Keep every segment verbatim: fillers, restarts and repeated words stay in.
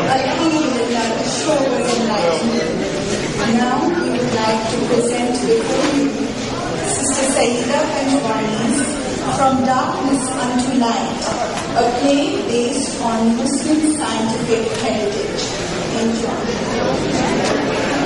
feeling that the show was enlightening. Now we would like to present before you Sister Saida Panjwani's From Darkness Unto Light, a play based on Muslim scientific heritage. Enjoy.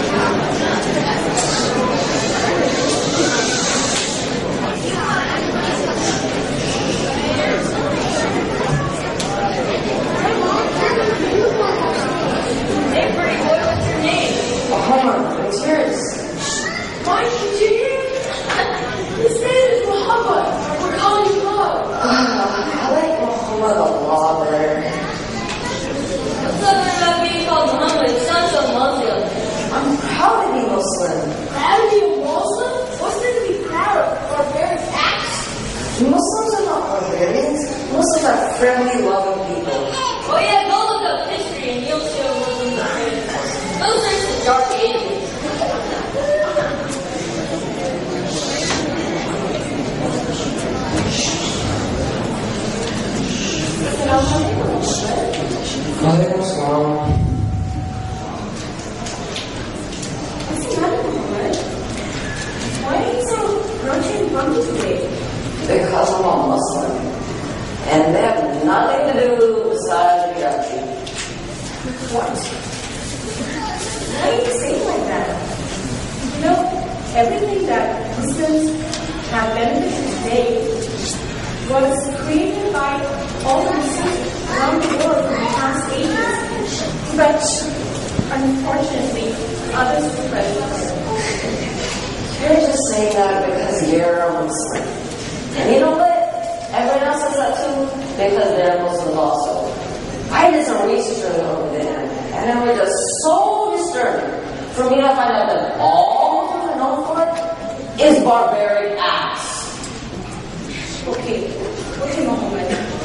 Homer, it's yours. Why did you hear? His name is Muhammad. We're calling you love. I like Muhammad a lot better. What's up about being called Muhammad? It sounds so Muslim. I'm proud to be Muslim. Proud to be a Muslim? What's there to be proud of? Barbaric acts? Muslims are not barbarians. Muslims are friendly, loving people. Oh yeah, go look up history and you'll see what Muslims are good. Those are some dark ages. Walaikum salam. What's the matter, Muhammad? Why are you so grumpy and grumpy today? Because I'm a Muslim. And they have nothing to do besides be grouchy. What? Why are you saying like that? You know, everything that Muslims have benefited today was created by all the Muslims around the world in the past ages. But unfortunately, others suppress us. You're just saying that because you're a Muslim. And you know what? Everyone else says that too because they're Muslims also. I did some research over there, and it was just so disturbing for me to find out that all Muslims are known for is barbaric acts. Okay, okay, Muhammad.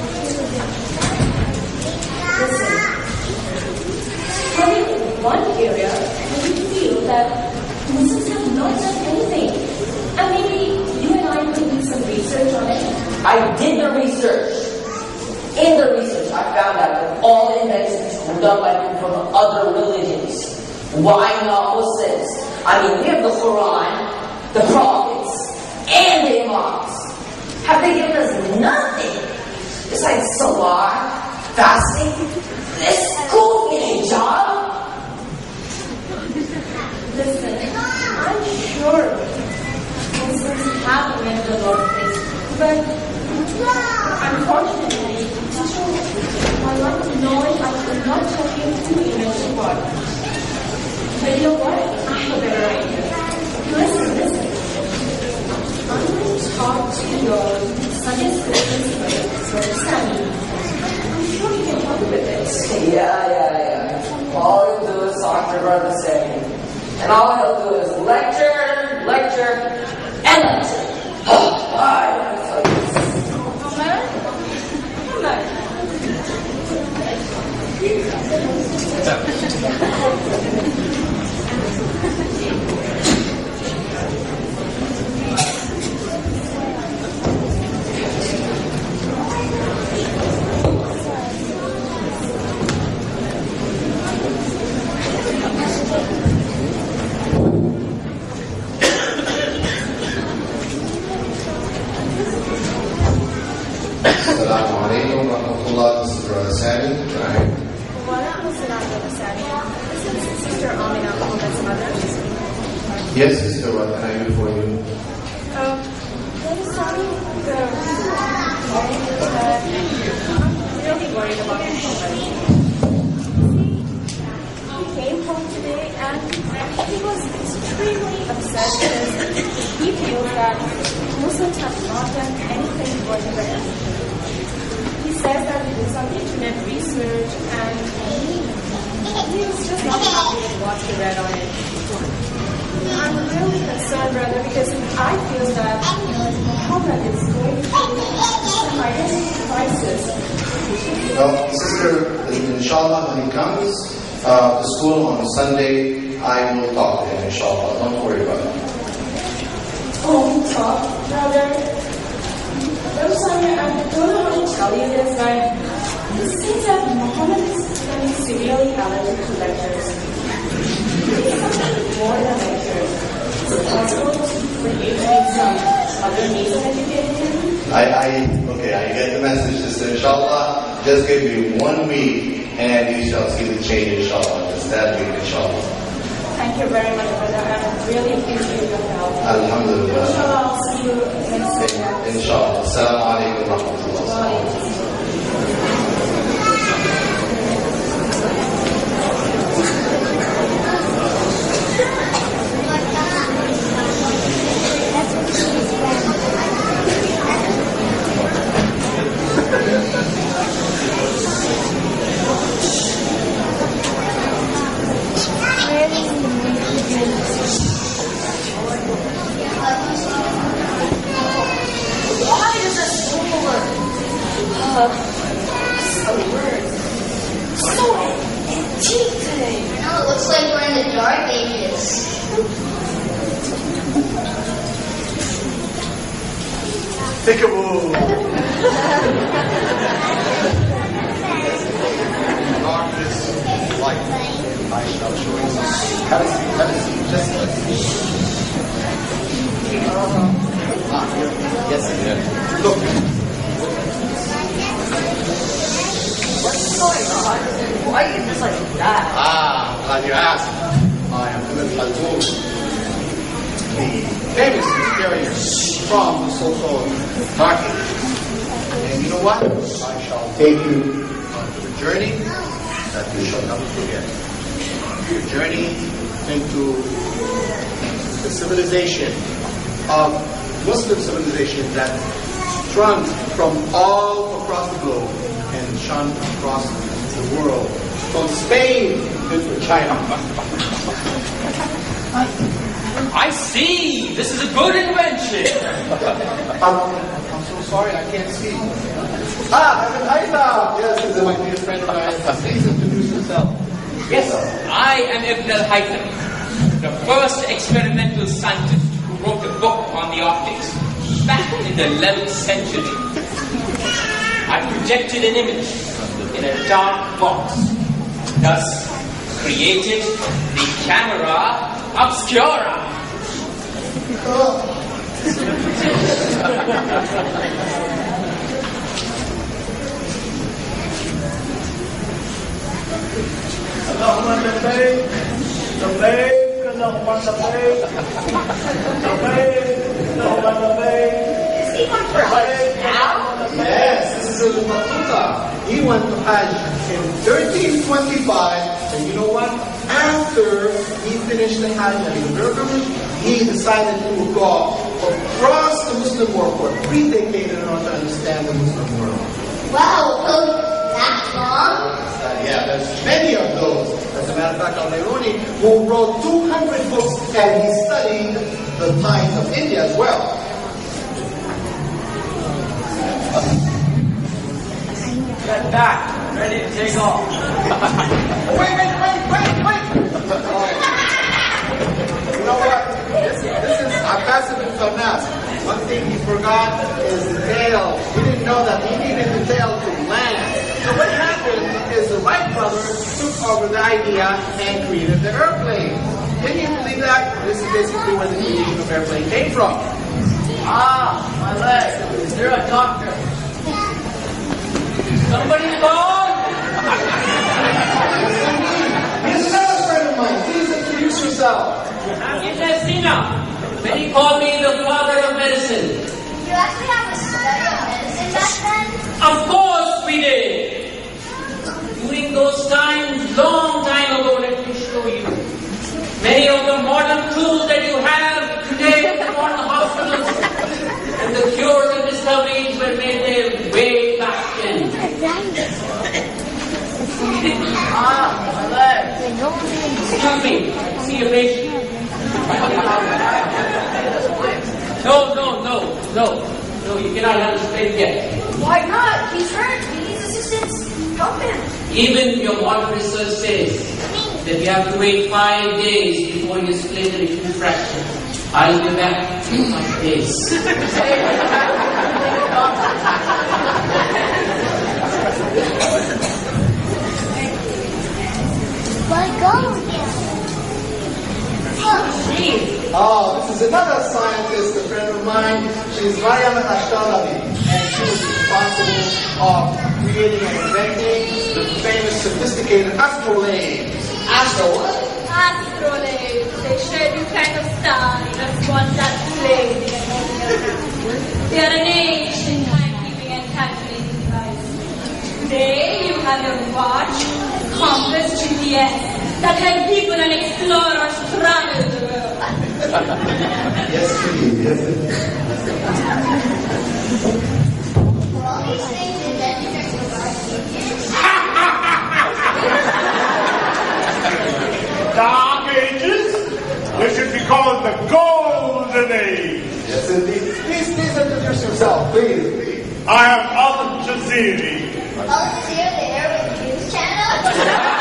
Listen, tell me one area where you feel that Muslims have not done anything, and maybe you and I could do some research on it. I did the research. In the research, I found out that all the inventions were done by people from other religions. Why not Muslims? I mean, we have the Quran, the prophets, and the Imams. Have they given us nothing besides salah, fasting, this school, and a job? Listen, I'm sure Muslims have invented a lot of things, but unfortunately, my lack of knowledge, I could not tell you who invented what. But you know what? I have a better idea. Listen, listen. I'm going to talk to your Sunday school principal, Sir Sammy. I'm sure he can help you with this. Yeah, yeah, yeah. All he'll do is talk to Brother Sammy. And all he'll do is lecture, lecture, and lecture. I Assalamu alaikum wa rahmatullah. This is Brother Sadi. This is Sister Amina Muhammad's mother. Yes, sister, what can I do for you? Um, Brother Sadi, the reason why I'm calling is that I'm really worried about Muhammad. He came home today and he was extremely upset because he feels that Muslims have not done anything for the rest. He says that he did some internet research and he was just not happy with what he read on it. I'm really concerned, brother, because I feel that Muhammad is going through some identity crisis. Well, sister, inshallah, when he comes uh, to school on Sunday, I will talk to him, inshallah. Don't worry about it. Oh, talk, brother. I'm sorry, I don't know how to tell you this, but this seems that Muhammad is becoming severely allergic to lectures. It's something more than lectures. Is it possible for you to make some other means of educating him? I, I, okay, I get the message. Sister, inshallah, just give me one week and you shall see the change, inshallah. Just that week, inshallah. Thank you very much, brother. I really appreciate your help. Alhamdulillah. Inshallah, I'll see you next week. Inshallah. Assalamu alaikum wa rahmatullah. Why does this ruler uh, so weird? So antique today. No, it looks like we're in the dark ages. Peekaboo! Darkness, light. I shall show you. Have a seat, have a seat, just have a seat. Ah, here. Yes, yeah. Look. What's going on? Why are you just like that? Ah, glad you asked. I am Ibn Khaldun, the famous historian from the social market. And you know what? I shall take you on a journey that you shall never forget. Your journey into the civilization of Muslim civilization that shrunk from all across the globe and shone across the world, from Spain to China. I see. This is a good invention. I'm, I'm so sorry, I can't see. Ah, Ibn Haytham! Yes, this is my dear friend of mine. Please introduce yourself. Yes, I am Ibn al-Haytham, the first experimental scientist who wrote a book on the optics back in the eleventh century. I projected an image in a dark box, thus created the camera obscura. اللهم لبيك لبيك اللهم لبيك لبيك اللهم لبيك. Yes, this is Ibn Battuta. He went to Hajj in thirteen twenty-five, and you know what? After he finished the Hajj and the pilgrimage, he decided to go across the Muslim world for three decades in order to understand the Muslim world. Wow, well, that long? Uh, yeah, there's many of those. As a matter of fact, Al-Biruni, who wrote two hundred books, and he studied the times of India as well. Get back, ready to take off. Wait, wait, wait, wait, wait! You know what? This, this is Abbas ibn Farnas. One thing he forgot is the tail. He didn't know that he needed the tail to land. So what happened is the Wright brothers took over the idea and created the airplane. Can you believe that? This is basically where the creation of airplane came from. Ah, my leg. You're a doctor. Somebody's gone. He's another friend of mine. Please introduce yourself. It's Estina. Many call me the father of medicine. You actually have a study of medicine back then? Of course we did. During those times, long time ago, let me show you. Many of the modern tools that you have today in the modern hospitals and the cures and discoveries were made there way back then. Ah, my leg. Excuse me, see a patient. No, no, no, no. No, you cannot have this patient yet. Why not? He's hurt. He needs assistance. Help him. Even your modern research says that you have to wait five days before you split it into fractions. I'll be back in five days. Oh, this is another scientist, a friend of mine. She's Mariam Ashtalabi, and she was responsible of creating and inventing the famous sophisticated astrolabe. Astro what? Astrolabe. They share this kind of style. That's one that plays in They are an ancient timekeeping and calculating device. Today, you have your watch, compass, G P S, that help people and explorers travel the world. Yes, indeed. Yes, indeed. Dark Ages? They should be called the Golden Age. Yes, indeed. Please, please introduce yourself, please. please. I am Al Jazeera. Al Jazeera, the Arabic news channel.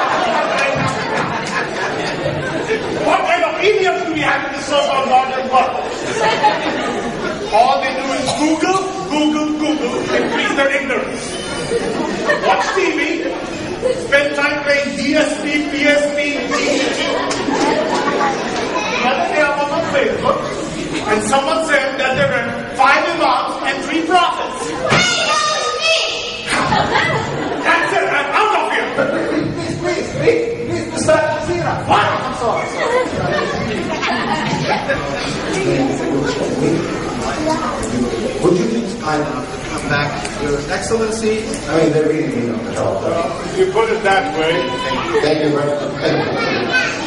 What kind of idiots do we have in the so-called modern world? All they do is Google, Google, Google, increase their ignorance. Watch T V, spend time playing D S P, P S P, T V. The other day I was on Facebook, and someone said that there were five imams and three prophets. That's it, I'm out of here. Please, please, please, please, Mister Al Jazeera. What? I'm sorry, sorry. Would you please kind enough to come back, Your Excellency? I mean, they're really mean on the job. If you put it that way, Thank you very much. Thank you.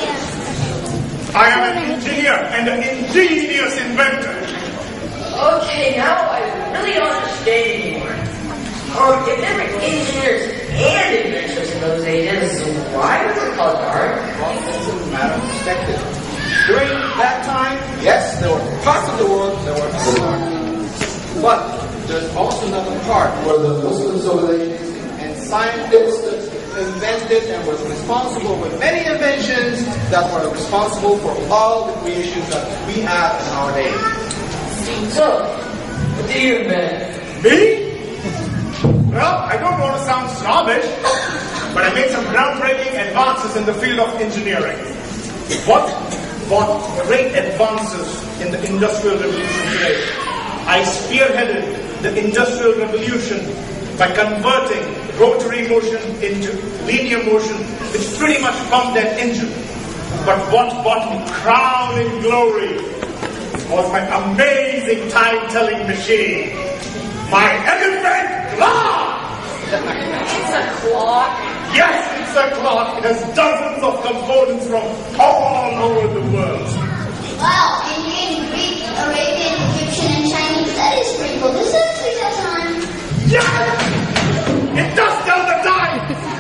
I am an engineer and an ingenious inventor. Okay, now I really don't understand anymore. Or if there were engineers and inventors in those ages, why was it called art? Well, it's a matter of perspective. During that time, yes, there were parts of the world that were smart. But there's also another part where the Muslim civilizations and scientists invented and was responsible with many inventions that were responsible for all the creations that we have in our day. So, what do you invent? Me? Well, I don't want to sound snobbish, but I made some groundbreaking advances in the field of engineering. What brought great advances in the Industrial Revolution today? I spearheaded the Industrial Revolution by converting rotary motion into linear motion, which pretty much pumped that engine. But what brought me crowning glory was my amazing time-telling machine, my elephant clock! It's a clock. Yes, it's a clock. It has dozens of components from all over the world. Wow, Indian, Greek, Arabian, Egyptian, and Chinese. That is pretty cool. Does that actually tell time? Yes! It does tell the time!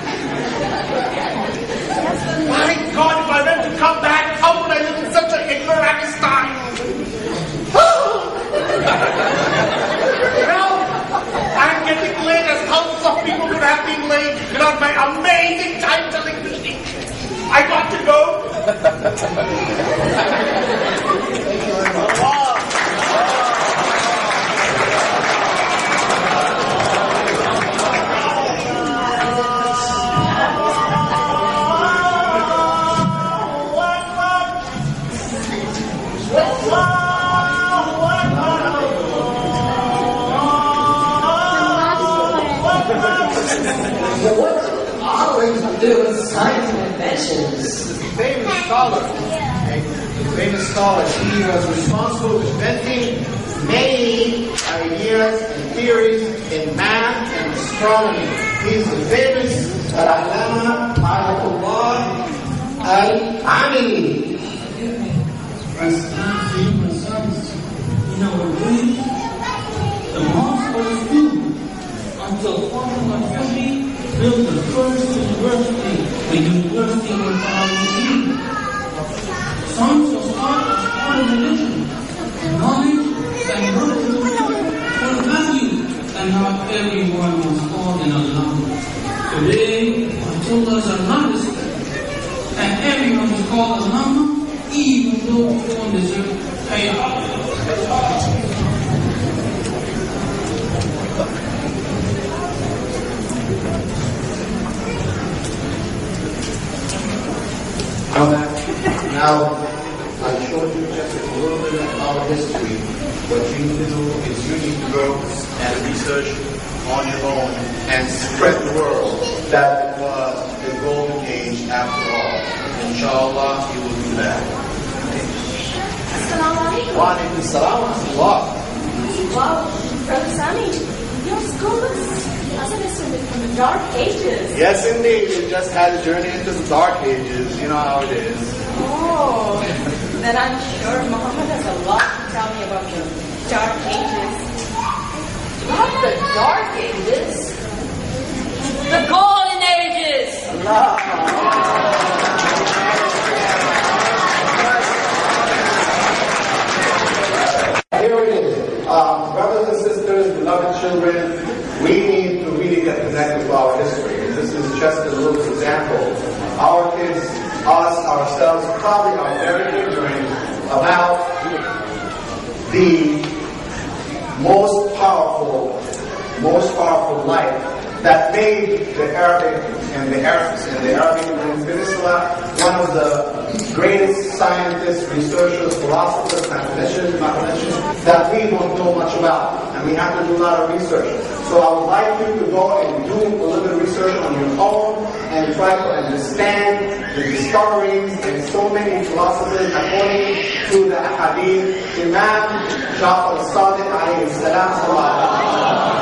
My God, if I were to come back, how would I live in such an ignoramus time? Well, I'm getting late as thousands of people would have been late without my amazing time-telling machine. I got to go. But what do always do with science and inventions? The famous scholar, okay, the famous scholar, he was responsible for inventing many ideas and theories in math and astronomy. He's the famous Al-Allama Ayatollah Al-Amili. As human science in our village, the most was doomed until fourteen fifty built the first university, the University of Al-Azim. Science was taught as part of religion. Knowledge and virtue were valued, and not everyone was called an Allama. Today, Ayatollahs are not respected, and everyone is called Allama, even though they don't deserve payout. Now, I showed you just a little bit of our history. What you need to do is you need to go and research on your own and spread the word that it was the golden age after all. Inshallah, you will do that. Assalamu alaikum. Wa alaikum assalam wa rahmatullah. Wow, Brother Sami, your school looks as if it's from the dark ages. Yes, indeed. We just had a journey into the dark ages. You know how it is. Oh, then I'm sure Muhammad has a lot to tell me about the dark ages. Not the dark ages. The golden ages. Here it is. Um, brothers and sisters, beloved children, we need to really get connected to our history. This is just a little example. Our kids, us, ourselves, probably are very ignorant about the most powerful, most powerful light that made the Arabic and the Arabs and the Arabic Peninsula one of the greatest scientists, researchers, philosophers, mathematicians, mathematicians that we don't know much about, and we have to do a lot of research. So I would like you to go and do a little bit of research on your own and try to understand the discoveries and so many philosophers according to the Ahadith. Imam Ja'far al-Sadiq alayhi salam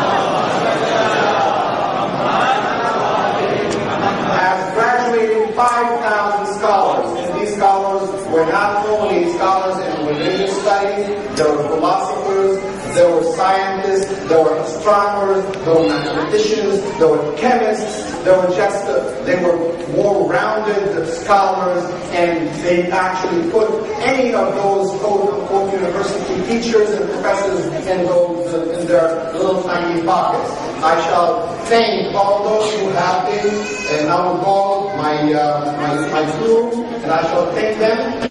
has graduated five thousand scholars, and these scholars were not only scholars in religious studies, there were philosophers, there were scientists, there were astronomers, there were mathematicians, there were chemists, there were just, uh, they were more rounded scholars, and they actually put any of those quote-unquote university teachers and professors in, those, uh, in their little tiny pockets. I shall thank all those who have been, and I will call my, uh, my, my crew, and I shall thank them.